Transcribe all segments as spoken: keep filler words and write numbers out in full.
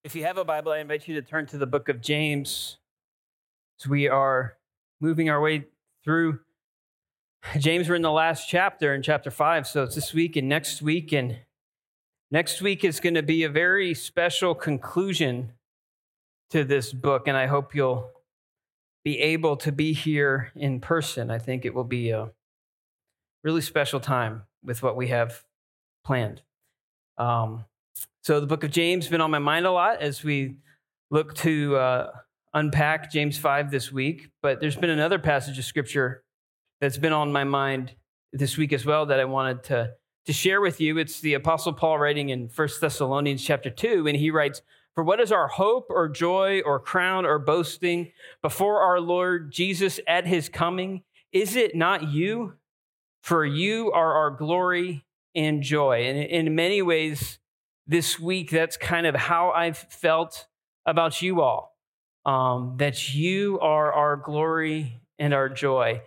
If you have a Bible, I invite you to turn to the book of James. As we are moving our way through James, we're in the last chapter, in chapter five. So it's this week and next week. And next week is going to be a very special conclusion to this book. And I hope you'll be able to be here in person. I think it will be a really special time with what we have planned. Um, So the book of James has been on my mind a lot as we look to uh, unpack James five this week. But there's been another passage of scripture that's been on my mind this week as well that I wanted to, to share with you. It's the Apostle Paul writing in First Thessalonians chapter two, and he writes, "For what is our hope or joy or crown or boasting before our Lord Jesus at his coming? Is it not you? For you are our glory and joy." And in many ways, this week, that's kind of how I've felt about you all, um, that you are our glory and our joy.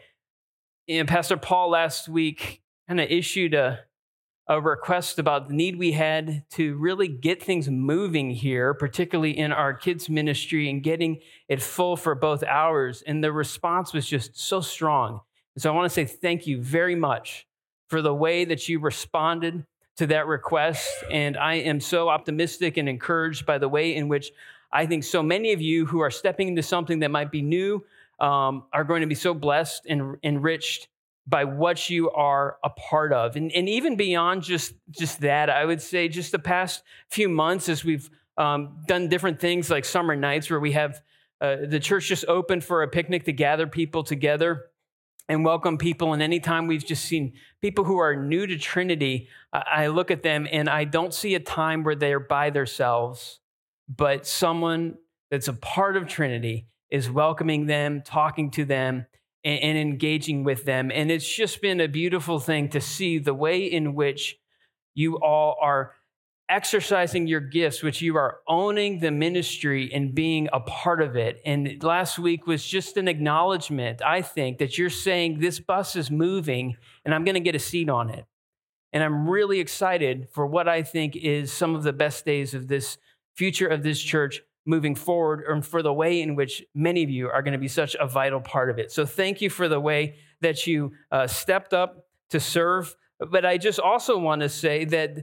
And Pastor Paul last week kind of issued a, a request about the need we had to really get things moving here, particularly in our kids' ministry and getting it full for both hours. And the response was just so strong. And so I want to say thank you very much for the way that you responded to that request. And I am so optimistic and encouraged by the way in which I think so many of you who are stepping into something that might be new um, are going to be so blessed and enriched by what you are a part of. And, and even beyond just, just that, I would say just the past few months as we've um, done different things like summer nights where we have uh, the church just opened for a picnic to gather people together and welcome people. And anytime we've just seen people who are new to Trinity, I look at them and I don't see a time where they're by themselves, but someone that's a part of Trinity is welcoming them, talking to them, and, and engaging with them. And it's just been a beautiful thing to see the way in which you all are exercising your gifts, which you are owning the ministry and being a part of it. And last week was just an acknowledgement, I think, that you're saying this bus is moving and I'm going to get a seat on it. And I'm really excited for what I think is some of the best days of this future of this church moving forward, and for the way in which many of you are going to be such a vital part of it. So thank you for the way that you uh, stepped up to serve. But I just also want to say that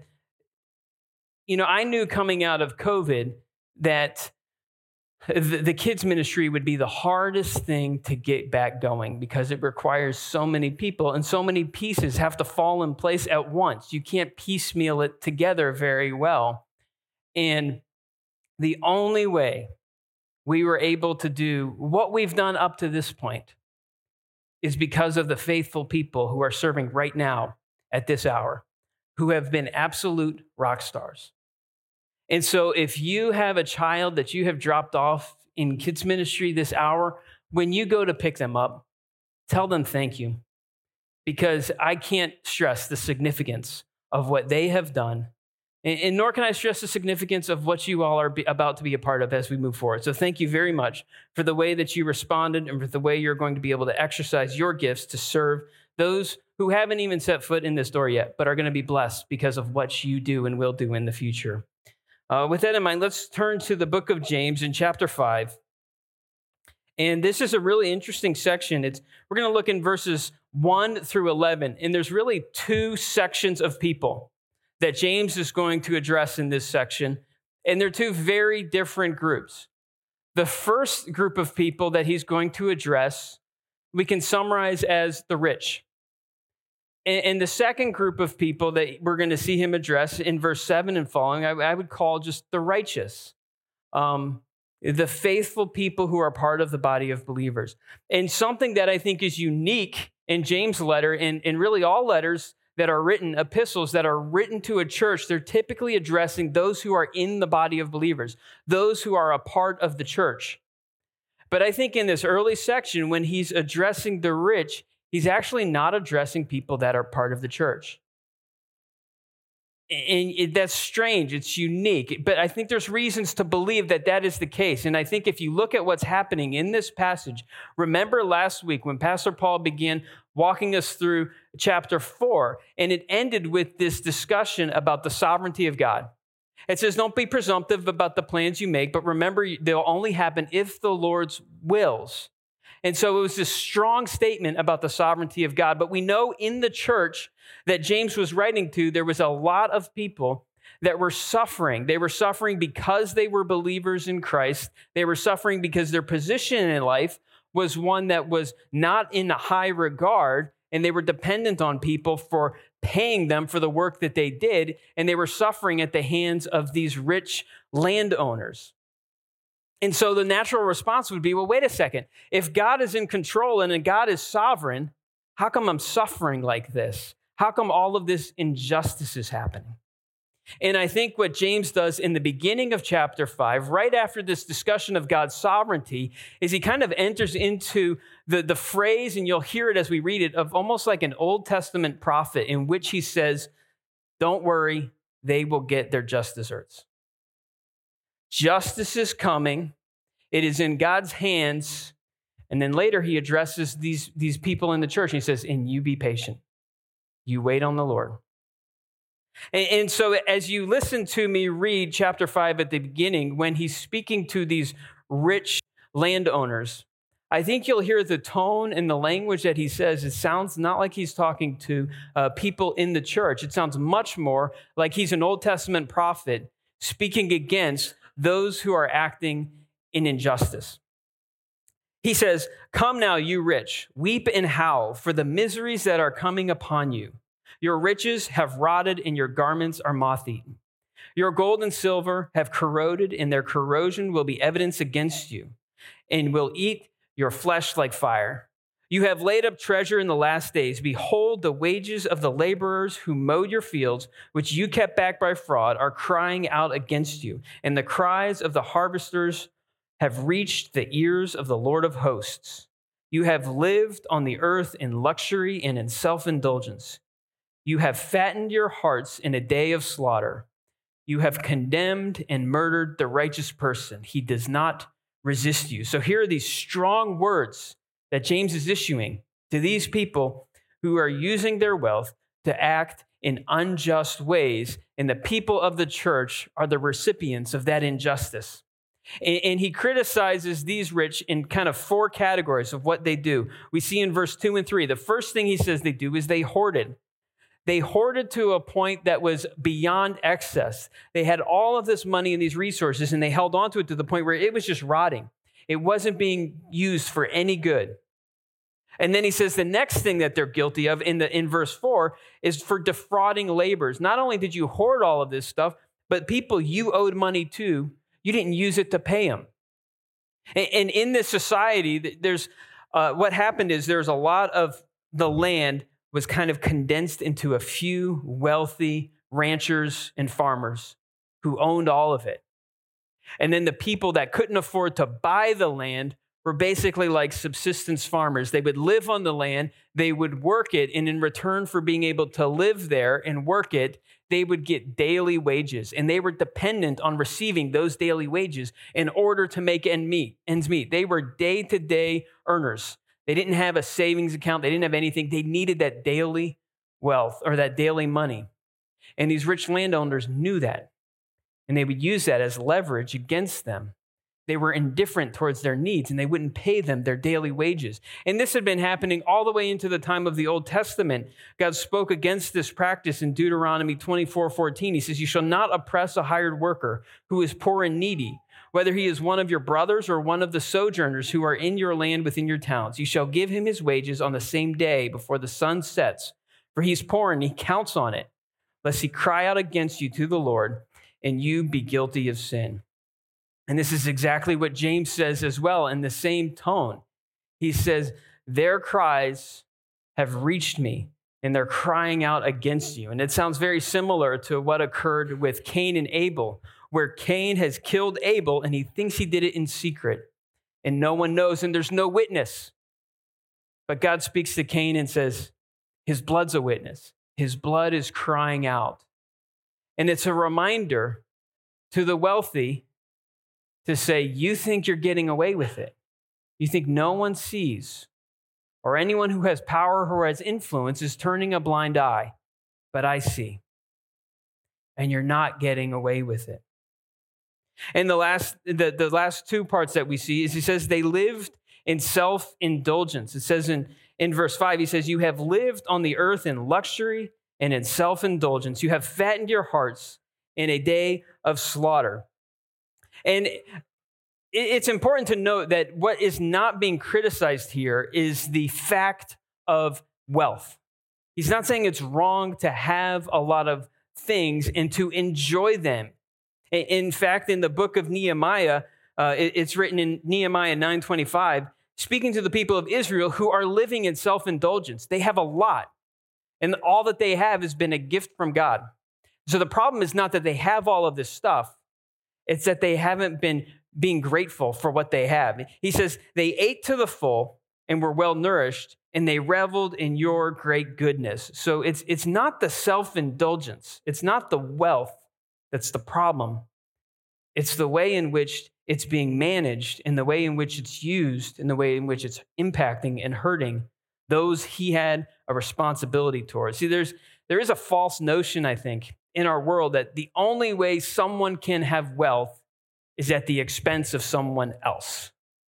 You know, I knew coming out of COVID that the, the kids ministry would be the hardest thing to get back going because it requires so many people and so many pieces have to fall in place at once. You can't piecemeal it together very well. And the only way we were able to do what we've done up to this point is because of the faithful people who are serving right now at this hour, who have been absolute rock stars. And so if you have a child that you have dropped off in kids ministry this hour, when you go to pick them up, tell them thank you. Because I can't stress the significance of what they have done. And, and nor can I stress the significance of what you all are be, about to be a part of as we move forward. So thank you very much for the way that you responded and for the way you're going to be able to exercise your gifts to serve those who haven't even set foot in this door yet, but are going to be blessed because of what you do and will do in the future. Uh, with that in mind, let's turn to the book of James in chapter five. And this is a really interesting section. It's we're going to look in verses one through eleven. And there's really two sections of people that James is going to address in this section. And they're two very different groups. The first group of people that he's going to address, we can summarize as the rich. And the second group of people that we're going to see him address in verse seven and following, I would call just the righteous, um, the faithful people who are part of the body of believers. And something that I think is unique in James' letter, and, and really all letters that are written, epistles that are written to a church, they're typically addressing those who are in the body of believers, those who are a part of the church. But I think in this early section, when he's addressing the rich, he's actually not addressing people that are part of the church. And it, that's strange. It's unique. But I think there's reasons to believe that that is the case. And I think if you look at what's happening in this passage, remember last week when Pastor Paul began walking us through chapter four, and it ended with this discussion about the sovereignty of God. It says, don't be presumptive about the plans you make, but remember they'll only happen if the Lord's wills. And so it was this strong statement about the sovereignty of God. But we know in the church that James was writing to, there was a lot of people that were suffering. They were suffering because they were believers in Christ. They were suffering because their position in life was one that was not in high regard, and they were dependent on people for paying them for the work that they did, and they were suffering at the hands of these rich landowners. And so the natural response would be, well, wait a second. If God is in control and God is sovereign, how come I'm suffering like this? How come all of this injustice is happening? And I think what James does in the beginning of chapter five, right after this discussion of God's sovereignty, is he kind of enters into the, the phrase, and you'll hear it as we read it, of almost like an Old Testament prophet in which he says, don't worry, they will get their just deserts. Justice is coming. It is in God's hands. And then later he addresses these, these people in the church. And he says, and you be patient. You wait on the Lord. And, and so as you listen to me read chapter five at the beginning, when he's speaking to these rich landowners, I think you'll hear the tone and the language that he says. It sounds not like he's talking to uh, people in the church. It sounds much more like he's an Old Testament prophet speaking against those who are acting in injustice. He says, come now, you rich, weep and howl for the miseries that are coming upon you. Your riches have rotted and your garments are moth-eaten. Your gold and silver have corroded, and their corrosion will be evidence against you and will eat your flesh like fire. You have laid up treasure in the last days. Behold, the wages of the laborers who mowed your fields, which you kept back by fraud, are crying out against you. And the cries of the harvesters have reached the ears of the Lord of hosts. You have lived on the earth in luxury and in self-indulgence. You have fattened your hearts in a day of slaughter. You have condemned and murdered the righteous person. He does not resist you. So here are these strong words that James is issuing to these people who are using their wealth to act in unjust ways, and the people of the church are the recipients of that injustice. And, and he criticizes these rich in kind of four categories of what they do. We see in verse two and three, the first thing he says they do is they hoarded. They hoarded to a point that was beyond excess. They had all of this money and these resources, and they held on to it to the point where it was just rotting. It wasn't being used for any good. And then he says the next thing that they're guilty of in the in verse four is for defrauding laborers. Not only did you hoard all of this stuff, but people you owed money to, you didn't use it to pay them. And, and in this society, there's uh, what happened is there's a lot of the land was kind of condensed into a few wealthy ranchers and farmers who owned all of it. And then the people that couldn't afford to buy the land were basically like subsistence farmers. They would live on the land, they would work it, and in return for being able to live there and work it, they would get daily wages. And they were dependent on receiving those daily wages in order to make ends meet. Ends meet. They were day-to-day earners. They didn't have a savings account. They didn't have anything. They needed that daily wealth or that daily money. And these rich landowners knew that. And they would use that as leverage against them. They were indifferent towards their needs, and they wouldn't pay them their daily wages. And this had been happening all the way into the time of the Old Testament. God spoke against this practice in Deuteronomy twenty-four fourteen. He says, you shall not oppress a hired worker who is poor and needy, whether he is one of your brothers or one of the sojourners who are in your land within your towns. You shall give him his wages on the same day before the sun sets, for he is poor and he counts on it, lest he cry out against you to the Lord and you be guilty of sin. And this is exactly what James says as well in the same tone. He says, their cries have reached me and they're crying out against you. And it sounds very similar to what occurred with Cain and Abel, where Cain has killed Abel and he thinks he did it in secret and no one knows and there's no witness. But God speaks to Cain and says, his blood's a witness. His blood is crying out. And it's a reminder to the wealthy to say, you think you're getting away with it. You think no one sees, or anyone who has power or has influence is turning a blind eye, but I see. and you're not getting away with it. And the last, the, the last two parts that we see is he says they lived in self-indulgence. It says in, in verse five, he says, you have lived on the earth in luxury and in self-indulgence. You have fattened your hearts in a day of slaughter. And it's important to note that what is not being criticized here is the fact of wealth. He's not saying it's wrong to have a lot of things and to enjoy them. In fact, in the book of Nehemiah, uh, it's written in Nehemiah nine twenty-five, speaking to the people of Israel who are living in self-indulgence. They have a lot, and all that they have has been a gift from God. So the problem is not that they have all of this stuff. It's that they haven't been being grateful for what they have. He says, they ate to the full and were well nourished, and they reveled in your great goodness. So it's, it's not the self-indulgence. It's not the wealth that's the problem. It's the way in which it's being managed, and the way in which it's used, and the way in which it's impacting and hurting those he had a responsibility towards. See, there's there is a false notion, I think, in our world that the only way someone can have wealth is at the expense of someone else.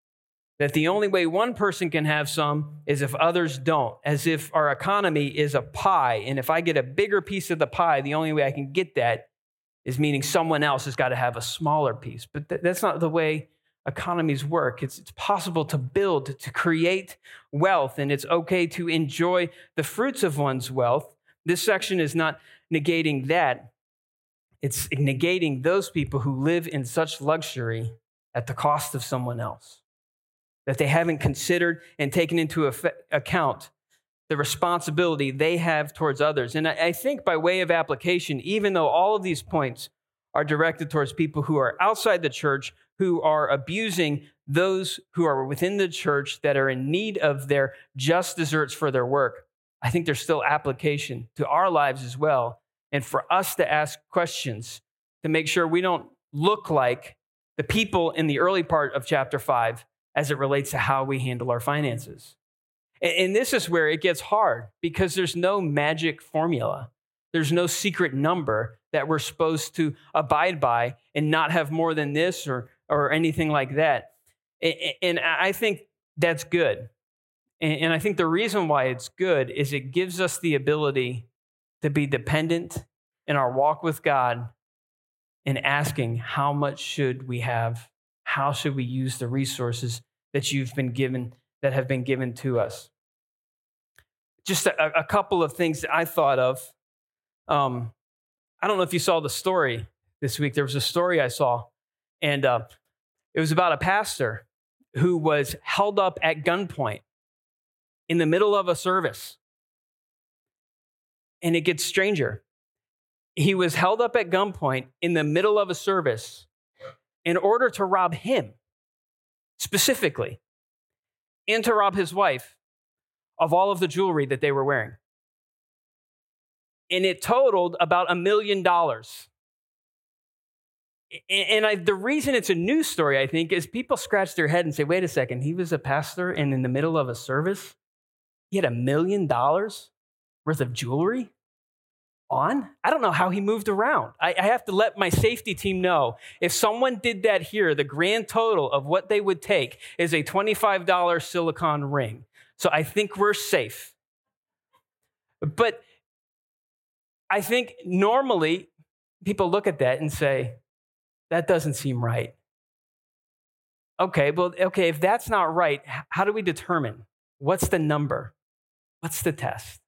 That the only way one person can have some is if others don't, as if our economy is a pie, and if I get a bigger piece of the pie, the only way I can get that is meaning someone else has got to have a smaller piece. But th- that's not the way economies work. It's, it's possible to build, to create wealth, and it's okay to enjoy the fruits of one's wealth. This section is not negating that. It's negating those people who live in such luxury at the cost of someone else, that they haven't considered and taken into effect, account the responsibility they have towards others. And I, I think by way of application, even though all of these points are directed towards people who are outside the church, who are abusing those who are within the church that are in need of their just deserts for their work, I think there's still application to our lives as well. And for us to ask questions to make sure we don't look like the people in the early part of chapter five as it relates to how we handle our finances. And this is where it gets hard, because there's no magic formula. There's no secret number that we're supposed to abide by and not have more than this or, or anything like that. And I think that's good. And I think the reason why it's good is it gives us the ability to be dependent in our walk with God and asking, how much should we have? How should we use the resources that you've been given, that have been given to us? Just a, a couple of things that I thought of. Um, I don't know if you saw the story this week. There was a story I saw, and uh, it was about a pastor who was held up at gunpoint in the middle of a service. And it gets stranger. He was held up at gunpoint in the middle of a service in order to rob him specifically, and to rob his wife of all of the jewelry that they were wearing. And it totaled about a million dollars. And I, the reason it's a news story, I think, is people scratch their head and say, wait a second, he was a pastor, and in the middle of a service, he had a million dollars worth of jewelry on? I don't know how he moved around. I, I have to let my safety team know, if someone did that here, the grand total of what they would take is a twenty-five dollars silicone ring. So I think we're safe. But I think normally people look at that and say, that doesn't seem right. Okay, well, okay, if that's not right, how do we determine? What's the number? What's the test?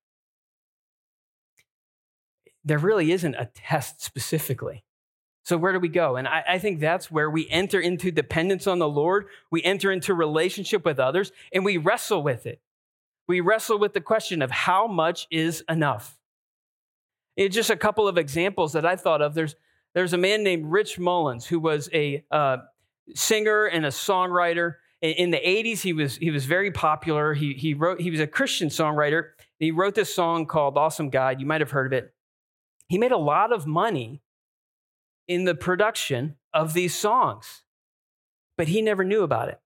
There really isn't a test specifically. So where do we go? And I, I think that's where we enter into dependence on the Lord. We enter into relationship with others, and we wrestle with it. We wrestle with the question of how much is enough. It's just a couple of examples that I thought of. There's, there's a man named Rich Mullins who was a uh, singer and a songwriter. In the eighties, he was he was very popular. He he wrote he was a Christian songwriter. He wrote this song called "Awesome God." You might have heard of it. He made a lot of money in the production of these songs, but he never knew about it.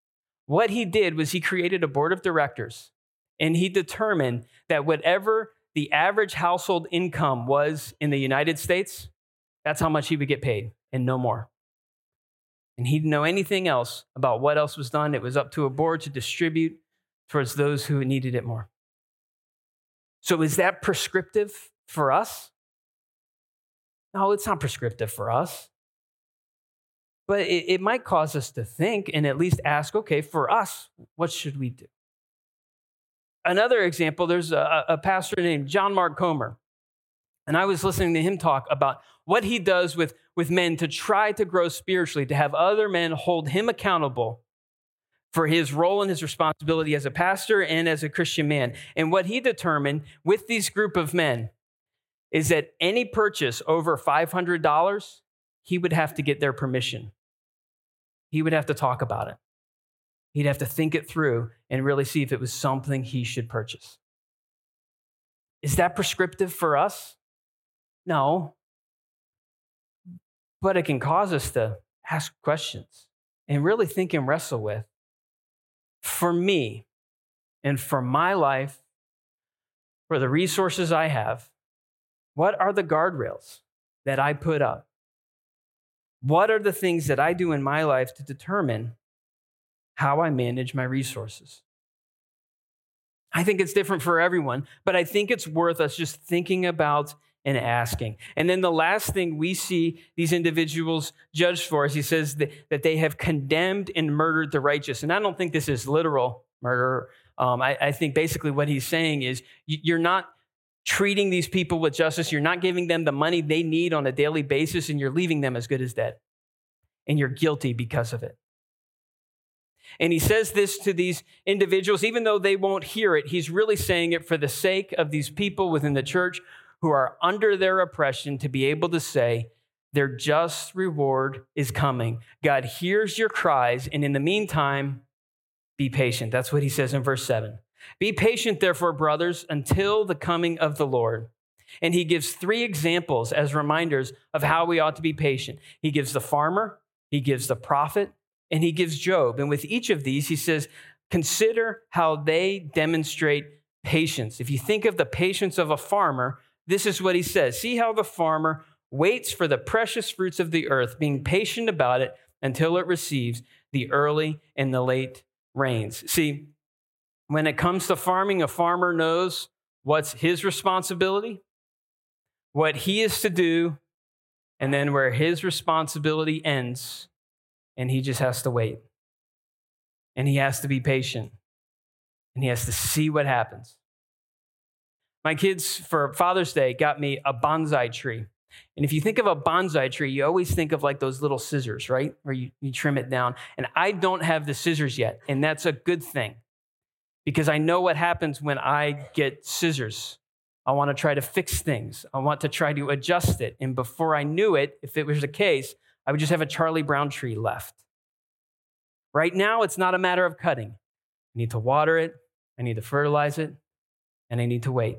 What he did was he created a board of directors, and he determined that whatever the average household income was in the United States, that's how much he would get paid and no more. And he didn't know anything else about what else was done. It was up to a board to distribute towards those who needed it more. So is that prescriptive for us? No, it's not prescriptive for us. But it, it might cause us to think and at least ask, okay, for us, what should we do? Another example, there's a, a pastor named John Mark Comer. And I was listening to him talk about what he does with, with men to try to grow spiritually, to have other men hold him accountable for his role and his responsibility as a pastor and as a Christian man. And what he determined with these group of men is that any purchase over five hundred dollars, he would have to get their permission. He would have to talk about it. He'd have to think it through and really see if it was something he should purchase. Is that prescriptive for us? No. But it can cause us to ask questions and really think and wrestle with. For me and for my life, for the resources I have, what are the guardrails that I put up? What are the things that I do in my life to determine how I manage my resources? I think it's different for everyone, but I think it's worth us just thinking about and asking. And then the last thing we see these individuals judged for is he says that, that they have condemned and murdered the righteous. And I don't think this is literal murder. Um, I, I think basically what he's saying is you're not treating these people with justice. You're not giving them the money they need on a daily basis, and you're leaving them as good as dead. And you're guilty because of it. And he says this to these individuals, even though they won't hear it, he's really saying it for the sake of these people within the church who are under their oppression, to be able to say their just reward is coming. God hears your cries, and in the meantime, be patient. That's what he says in verse seven. Be patient, therefore, brothers, until the coming of the Lord. And he gives three examples as reminders of how we ought to be patient. He gives the farmer, he gives the prophet, and he gives Job. And with each of these, he says, consider how they demonstrate patience. If you think of the patience of a farmer, this is what he says. See how the farmer waits for the precious fruits of the earth, being patient about it until it receives the early and the late rains. See, when it comes to farming, a farmer knows what's his responsibility, what he is to do, and then where his responsibility ends, and he just has to wait. And he has to be patient, and he has to see what happens. My kids, for Father's Day, got me a bonsai tree. And if you think of a bonsai tree, you always think of like those little scissors, right? Where you, you trim it down. And I don't have the scissors yet, and that's a good thing. Because I know what happens when I get scissors. I want to try to fix things. I want to try to adjust it. And before I knew it, if it was the case, I would just have a Charlie Brown tree left. Right now, it's not a matter of cutting. I need to water it. I need to fertilize it. And I need to wait.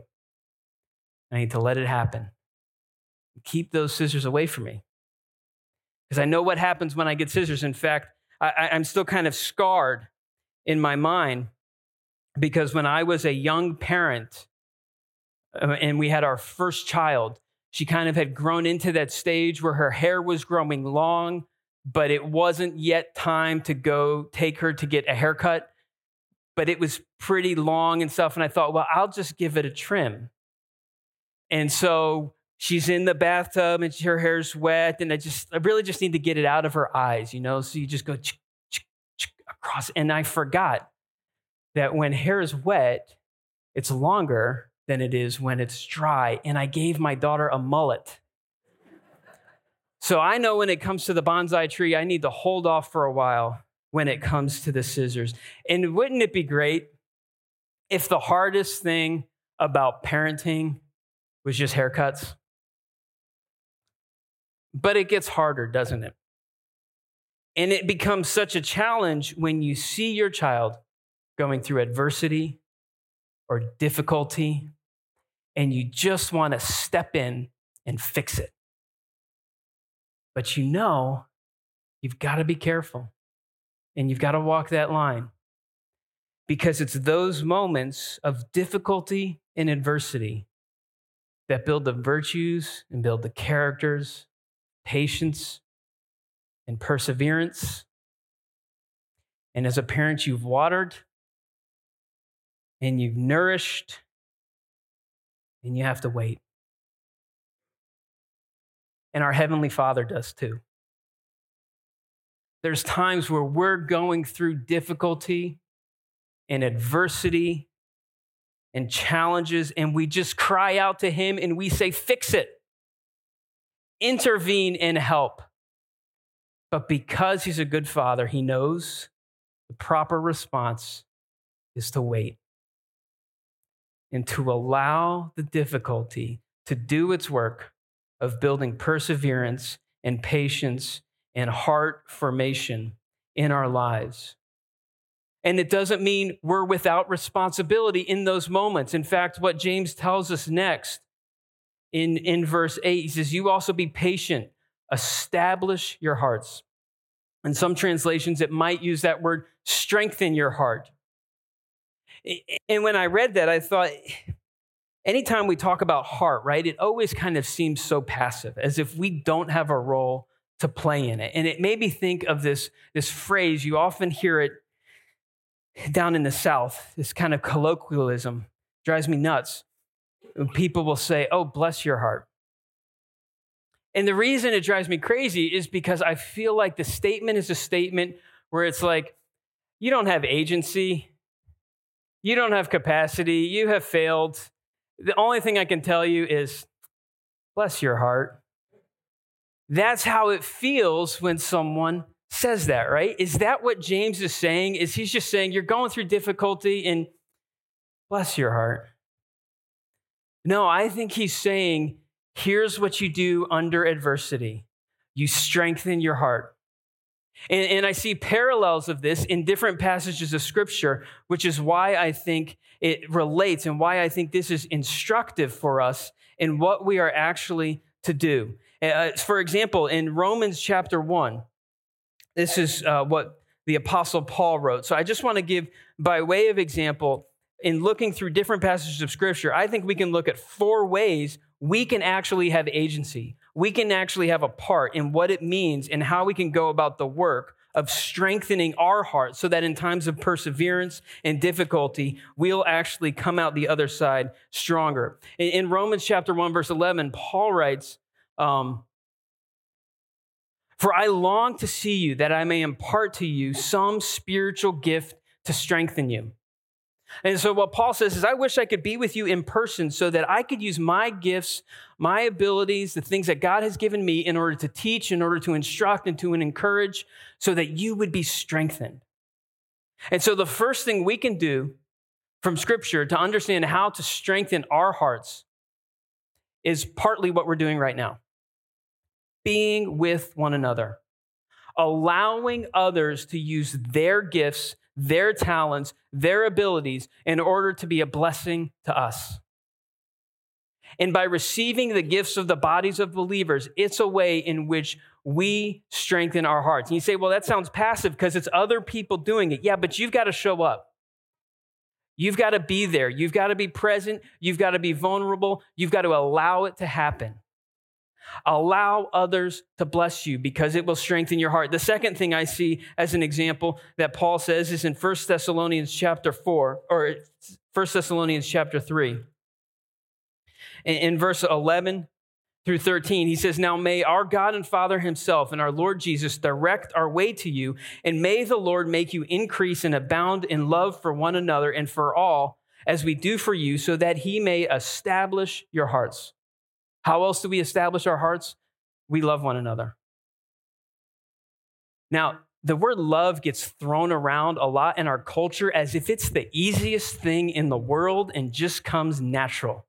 I need to let it happen. Keep those scissors away from me. Because I know what happens when I get scissors. In fact, I, I'm still kind of scarred in my mind. Because when I was a young parent uh, and we had our first child, she kind of had grown into that stage where her hair was growing long, but it wasn't yet time to go take her to get a haircut. But it was pretty long and stuff. And I thought, well, I'll just give it a trim. And so she's in the bathtub and her hair's wet. And I just, I really just need to get it out of her eyes, you know? So you just go ch- ch- ch- across. And I forgot that when hair is wet, it's longer than it is when it's dry. And I gave my daughter a mullet. So I know when it comes to the bonsai tree, I need to hold off for a while when it comes to the scissors. And wouldn't it be great if the hardest thing about parenting was just haircuts? But it gets harder, doesn't it? And it becomes such a challenge when you see your child going through adversity or difficulty, and you just want to step in and fix it. But you know, you've got to be careful, and you've got to walk that line, because it's those moments of difficulty and adversity that build the virtues and build the characters, patience and perseverance. And as a parent, you've watered and you've nourished, and you have to wait. And our Heavenly Father does too. There's times where we're going through difficulty and adversity and challenges, and we just cry out to Him and we say, fix it, intervene and help. But because He's a good Father, He knows the proper response is to wait and to allow the difficulty to do its work of building perseverance and patience and heart formation in our lives. And it doesn't mean we're without responsibility in those moments. In fact, what James tells us next in, in verse eight, he says, you also be patient, establish your hearts. In some translations, it might use that word, strengthen your heart. And when I read that, I thought, anytime we talk about heart, right, it always kind of seems so passive, as if we don't have a role to play in it. And it made me think of this, this phrase. You often hear it down in the South, this kind of colloquialism drives me nuts. People will say, oh, bless your heart. And the reason it drives me crazy is because I feel like the statement is a statement where it's like, you don't have agency, you don't have capacity, you have failed. The only thing I can tell you is, bless your heart. That's how it feels when someone says that, right? Is that what James is saying? Is he's just saying, you're going through difficulty and bless your heart? No, I think he's saying, here's what you do under adversity. You strengthen your heart. And, and I see parallels of this in different passages of Scripture, which is why I think it relates and why I think this is instructive for us in what we are actually to do. Uh, for example, in Romans chapter one, this is uh, what the Apostle Paul wrote. So I just want to give, by way of example, in looking through different passages of Scripture, I think we can look at four ways we can actually have agency. We can actually have a part in what it means and how we can go about the work of strengthening our hearts so that in times of perseverance and difficulty, we'll actually come out the other side stronger. In, in Romans chapter one, verse eleven, Paul writes, um, for I long to see you that I may impart to you some spiritual gift to strengthen you. And so what Paul says is, I wish I could be with you in person so that I could use my gifts, my abilities, the things that God has given me in order to teach, in order to instruct and to encourage, so that you would be strengthened. And so the first thing we can do from Scripture to understand how to strengthen our hearts is partly what we're doing right now. Being with one another. Allowing others to use their gifts, their talents, their abilities in order to be a blessing to us. And by receiving the gifts of the bodies of believers, it's a way in which we strengthen our hearts. And you say, well, that sounds passive because it's other people doing it. Yeah, but you've got to show up. You've got to be there. You've got to be present. You've got to be vulnerable. You've got to allow it to happen. Allow others to bless you because it will strengthen your heart. The second thing I see as an example that Paul says is in First Thessalonians chapter four, or First Thessalonians chapter three. In verse eleven through thirteen, he says, now may our God and Father himself and our Lord Jesus direct our way to you, and may the Lord make you increase and abound in love for one another and for all, as we do for you, so that he may establish your hearts. How else do we establish our hearts? We love one another. Now, the word love gets thrown around a lot in our culture as if it's the easiest thing in the world and just comes natural.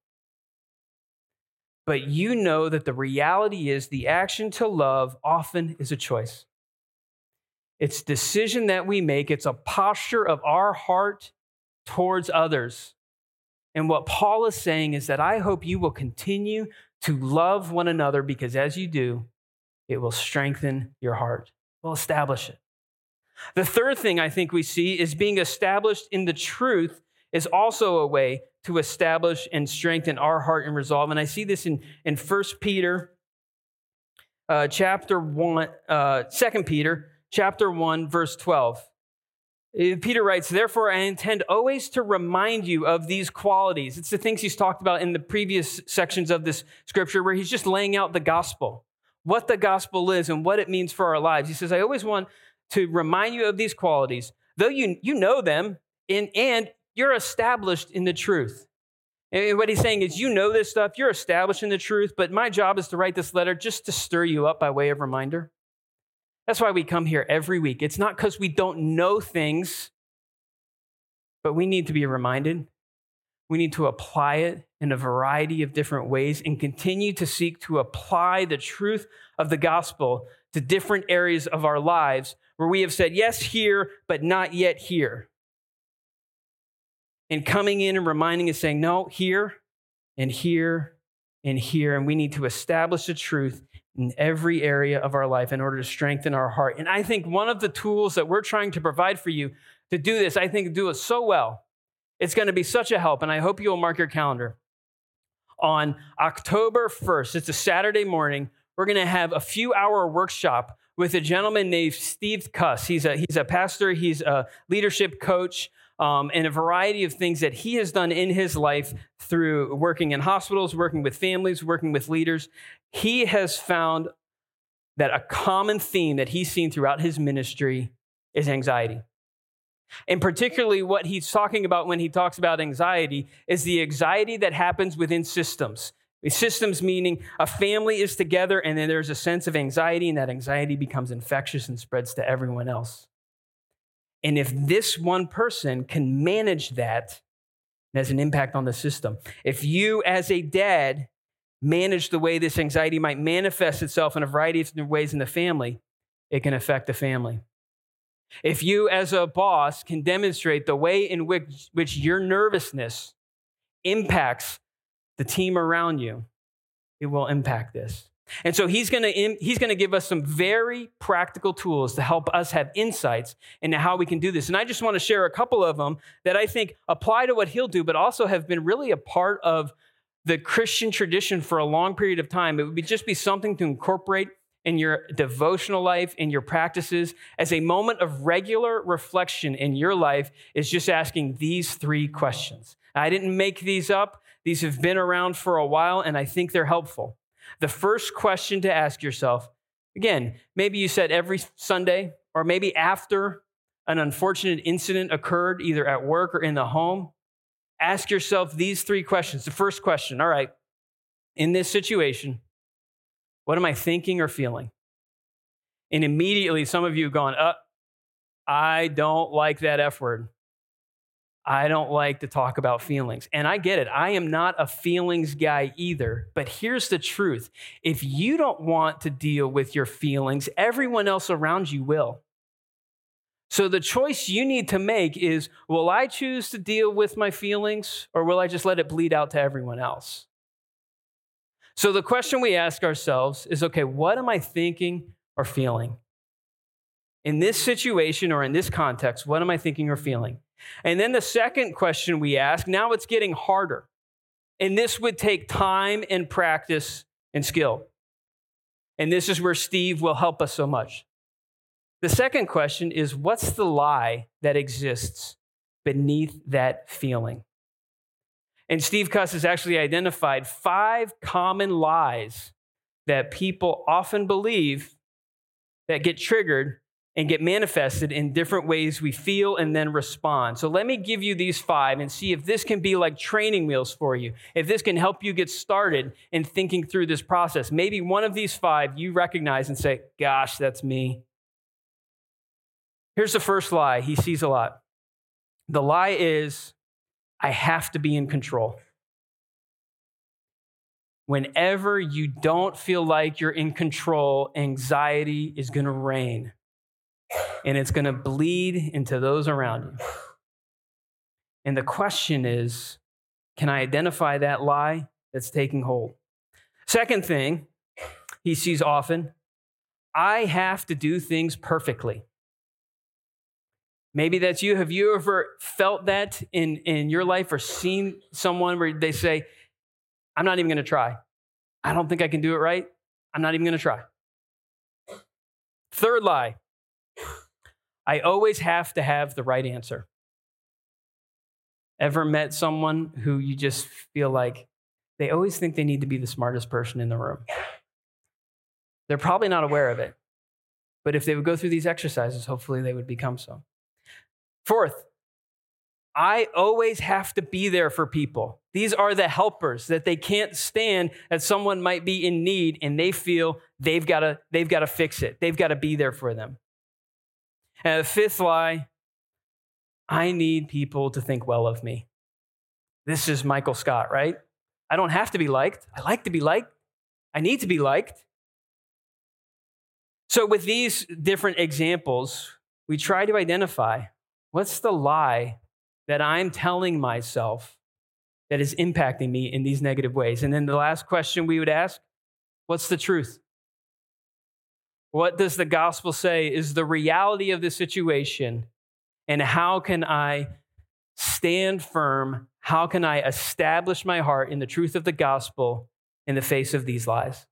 But you know that the reality is the action to love often is a choice. It's a decision that we make. It's a posture of our heart towards others. And what Paul is saying is that I hope you will continue to love one another because as you do, it will strengthen your heart. We'll establish it. The third thing I think we see is being established in the truth is also a way to establish and strengthen our heart and resolve. And I see this in, in First Peter uh, chapter one, uh, Second Peter chapter one, verse twelve. Peter writes, therefore, I intend always to remind you of these qualities. It's the things he's talked about in the previous sections of this scripture where he's just laying out the gospel, what the gospel is and what it means for our lives. He says, I always want to remind you of these qualities, though you, you know them in, and you're established in the truth. And what he's saying is, you know this stuff, you're established in the truth, but my job is to write this letter just to stir you up by way of reminder. That's why we come here every week. It's not because we don't know things, but we need to be reminded. We need to apply it in a variety of different ways and continue to seek to apply the truth of the gospel to different areas of our lives where we have said, yes, here, but not yet here. And coming in and reminding us, saying, no, here and here and here. And we need to establish the truth in every area of our life in order to strengthen our heart. And I think one of the tools that we're trying to provide for you to do this, I think do it so well, it's going to be such a help. And I hope you'll mark your calendar. On October first, it's a Saturday morning, we're going to have a few hour workshop with a gentleman named Steve Cuss. He's a, he's a pastor, he's a leadership coach, Um, and a variety of things that he has done in his life through working in hospitals, working with families, working with leaders. He has found that a common theme that he's seen throughout his ministry is anxiety. And particularly what he's talking about when he talks about anxiety is the anxiety that happens within systems. Systems meaning a family is together and then there's a sense of anxiety, and that anxiety becomes infectious and spreads to everyone else. And if this one person can manage that, it has an impact on the system. If you as a dad manage the way this anxiety might manifest itself in a variety of different ways in the family, it can affect the family. If you as a boss can demonstrate the way in which, which your nervousness impacts the team around you, it will impact this. And so he's going to he's going to give us some very practical tools to help us have insights into how we can do this. And I just want to share a couple of them that I think apply to what he'll do, but also have been really a part of the Christian tradition for a long period of time. It would be just be something to incorporate in your devotional life, in your practices, as a moment of regular reflection in your life is just asking these three questions. I didn't make these up. These have been around for a while, and I think they're helpful. The first question to ask yourself, again, maybe you said every Sunday, or maybe after an unfortunate incident occurred, either at work or in the home, ask yourself these three questions. The first question, all right, in this situation, what am I thinking or feeling? And immediately some of you have gone, uh, I don't like that F word. I don't like to talk about feelings. And I get it. I am not a feelings guy either. But here's the truth. If you don't want to deal with your feelings, everyone else around you will. So the choice you need to make is, will I choose to deal with my feelings, or will I just let it bleed out to everyone else? So the question we ask ourselves is, okay, what am I thinking or feeling? In this situation or in this context, what am I thinking or feeling? And then the second question we ask, now it's getting harder. And this would take time and practice and skill. And this is where Steve will help us so much. The second question is, what's the lie that exists beneath that feeling? And Steve Cuss has actually identified five common lies that people often believe that get triggered and get manifested in different ways we feel and then respond. So let me give you these five and see if this can be like training wheels for you, if this can help you get started in thinking through this process. Maybe one of these five you recognize and say, gosh, that's me. Here's the first lie he sees a lot. The lie is, I have to be in control. Whenever you don't feel like you're in control, anxiety is going to reign. And it's going to bleed into those around you. And the question is, can I identify that lie that's taking hold? Second thing he sees often, I have to do things perfectly. Maybe that's you. Have you ever felt that in, in your life or seen someone where they say, I'm not even going to try. I don't think I can do it right. I'm not even going to try. Third lie. I always have to have the right answer. Ever met someone who you just feel like they always think they need to be the smartest person in the room? They're probably not aware of it. But if they would go through these exercises, hopefully they would become so. Fourth, I always have to be there for people. These are the helpers that they can't stand that someone might be in need and they feel they've got to they've got to fix it. They've got to be there for them. And the fifth lie, I need people to think well of me. This is Michael Scott, right? I don't have to be liked. I like to be liked. I need to be liked. So with these different examples, we try to identify what's the lie that I'm telling myself that is impacting me in these negative ways. And then the last question we would ask, what's the truth? What does the gospel say is the reality of the situation? And how can I stand firm? How can I establish my heart in the truth of the gospel in the face of these lies?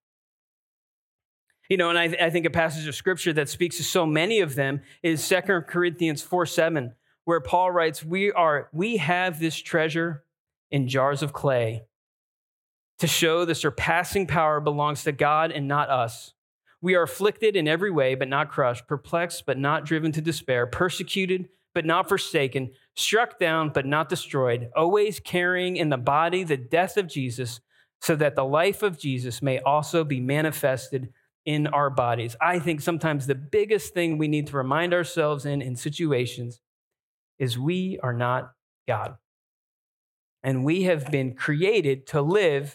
You know, and I, I think a passage of scripture that speaks to so many of them is Second Corinthians four seven, where Paul writes, we are, we have this treasure in jars of clay to show the surpassing power belongs to God and not us. We are afflicted in every way, but not crushed, perplexed, but not driven to despair, persecuted, but not forsaken, struck down, but not destroyed, always carrying in the body the death of Jesus, so that the life of Jesus may also be manifested in our bodies. I think sometimes the biggest thing we need to remind ourselves in in situations is we are not God. And we have been created to live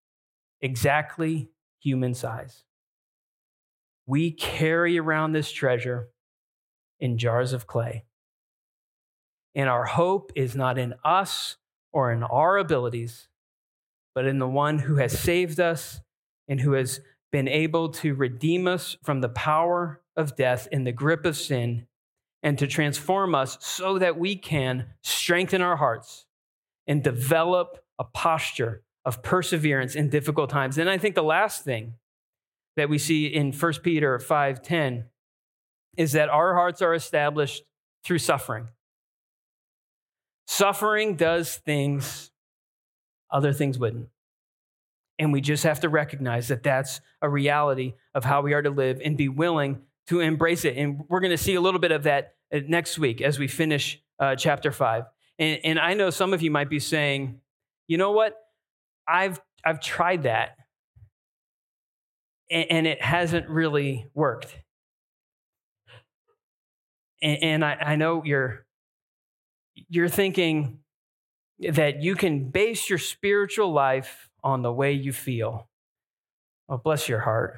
exactly human size. We carry around this treasure in jars of clay. And our hope is not in us or in our abilities, but in the one who has saved us and who has been able to redeem us from the power of death and the grip of sin, and to transform us so that we can strengthen our hearts and develop a posture of perseverance in difficult times. And I think the last thing that we see in First Peter five ten is that our hearts are established through suffering. Suffering does things other things wouldn't. And we just have to recognize that that's a reality of how we are to live and be willing to embrace it. And we're going to see a little bit of that next week as we finish uh, chapter five. And, and I know some of you might be saying, you know what? I've I've tried that, and, and it hasn't really worked. And, and I, I know you're you're thinking that you can base your spiritual life on the way you feel. Oh, bless your heart.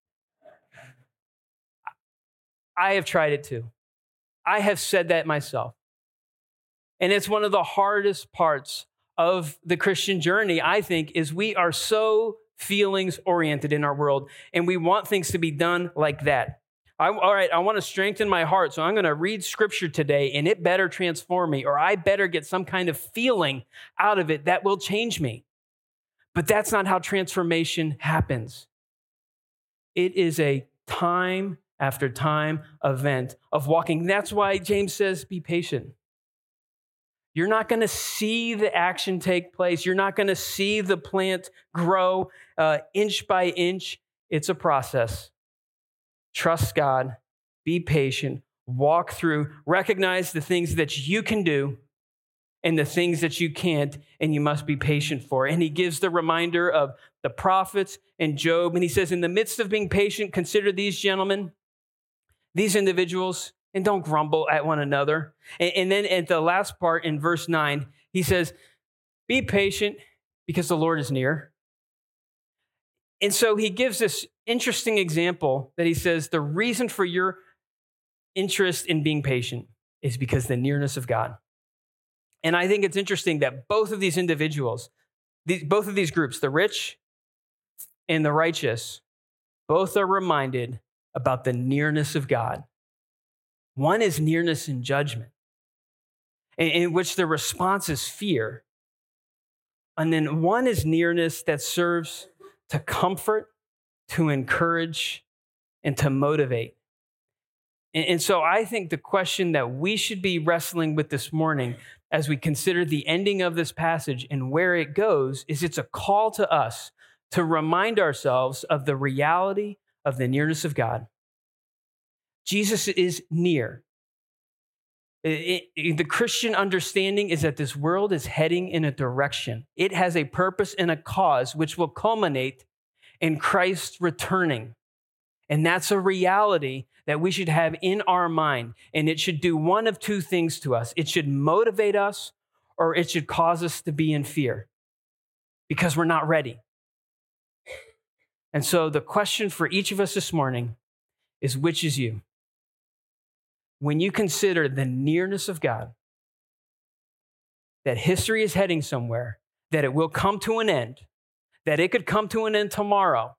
I have tried it too. I have said that myself. And it's one of the hardest parts of the Christian journey, I think, is we are so feelings oriented in our world, and we want things to be done like that. I, all right, I want to strengthen my heart, so I'm going to read scripture today, and it better transform me, or I better get some kind of feeling out of it that will change me. But that's not how transformation happens. It is a time after time event of walking. That's why James says, be patient. You're not going to see the action take place. You're not going to see the plant grow uh, inch by inch. It's a process. Trust God. Be patient. Walk through. Recognize the things that you can do and the things that you can't, and you must be patient for. And he gives the reminder of the prophets and Job. And he says, in the midst of being patient, consider these gentlemen, these individuals, and don't grumble at one another. And, and then at the last part in verse nine, he says, be patient because the Lord is near. And so he gives this interesting example that he says, the reason for your interest in being patient is because the nearness of God. And I think it's interesting that both of these individuals, these, both of these groups, the rich and the righteous, both are reminded about the nearness of God. One is nearness in judgment. in, in which the response is fear. And then one is nearness that serves to comfort, to encourage, and to motivate. And, and so I think the question that we should be wrestling with this morning as we consider the ending of this passage and where it goes is it's a call to us to remind ourselves of the reality of the nearness of God. Jesus is near. It, it, the Christian understanding is that this world is heading in a direction. It has a purpose and a cause which will culminate in Christ returning. And that's a reality that we should have in our mind. And it should do one of two things to us. It should motivate us, or it should cause us to be in fear because we're not ready. And so the question for each of us this morning is, which is you? When you consider the nearness of God, that history is heading somewhere, that it will come to an end, that it could come to an end tomorrow,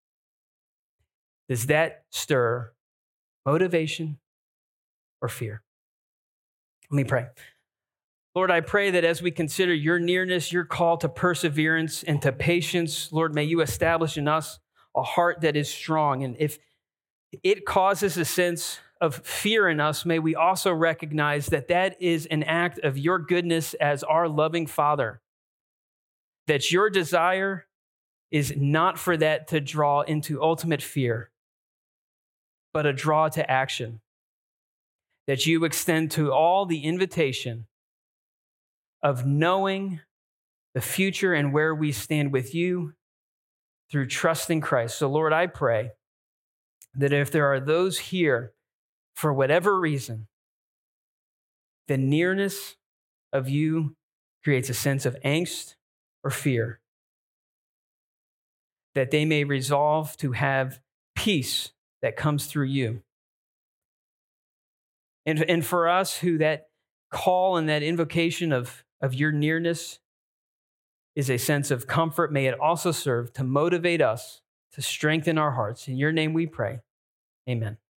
does that stir motivation or fear? Let me pray. Lord, I pray that as we consider your nearness, your call to perseverance and to patience, Lord, may you establish in us a heart that is strong. And if it causes a sense of fear in us, may we also recognize that that is an act of your goodness as our loving Father, that your desire is not for that to draw into ultimate fear, but a draw to action, that you extend to all the invitation of knowing the future and where we stand with you through trusting Christ. So Lord, I pray that if there are those here, for whatever reason, the nearness of you creates a sense of angst or fear, that they may resolve to have peace that comes through you. And, and for us who that call and that invocation of, of your nearness is a sense of comfort, may it also serve to motivate us, to strengthen our hearts. In your name we pray. Amen.